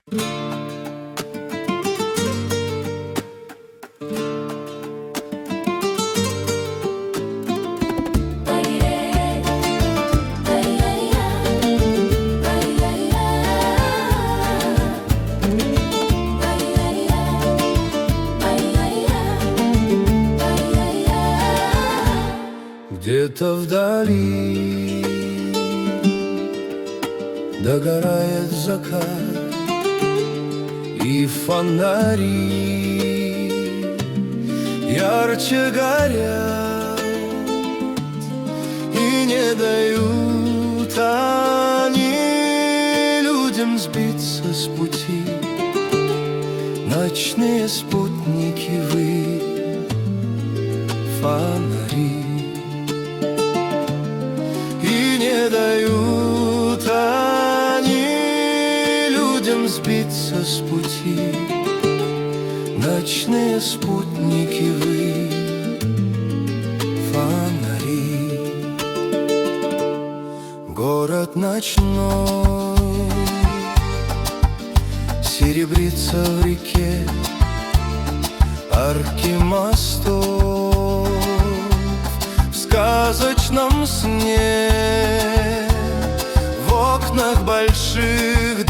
Где-то вдали догорает закат, и фонари ярче горят, и не дают они людям сбиться с пути. Ночные спутники вы, фонари, и не дают они людям сбиться с пути. Ночные спутники вы, фонари. Город ночной серебрится в реке, арки мостов в сказочном сне. В окнах больших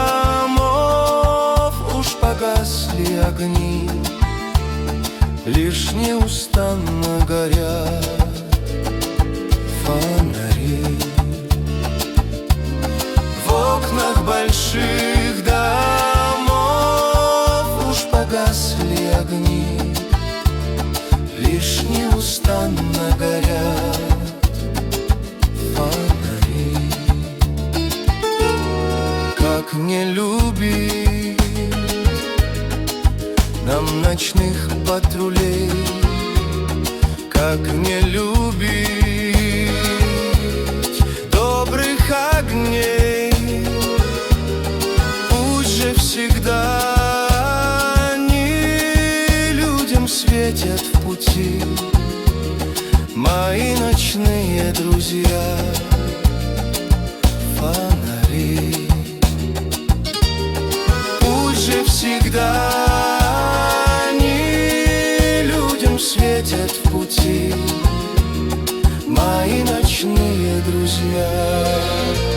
домов уж погасли огни, лишь неустанно горят фонари. В окнах больших домов уж погасли огни, лишь неустанно горят фонари. Как не любить нам ночных патрулей, как не любить добрых огней. Пусть же всегда они людям светят в пути, мои ночные друзья, фонари. Пусть же всегда они людям светят в пути, мои ночные друзья.